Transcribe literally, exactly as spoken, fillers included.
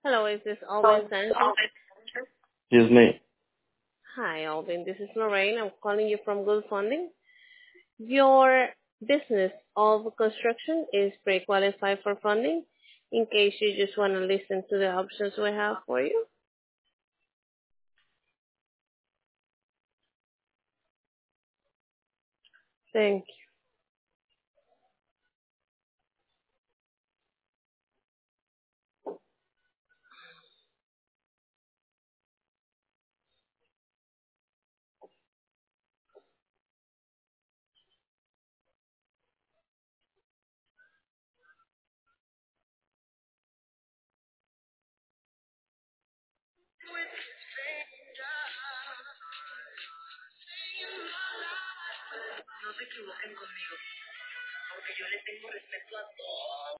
Hello, is this Alvin Sanchez? Excuse me. Hi, Alvin. This is Lorraine. I'm calling you from Good Funding. Your business of construction is pre-qualified for funding. In case you just want to listen to the options we have for you. Thank you.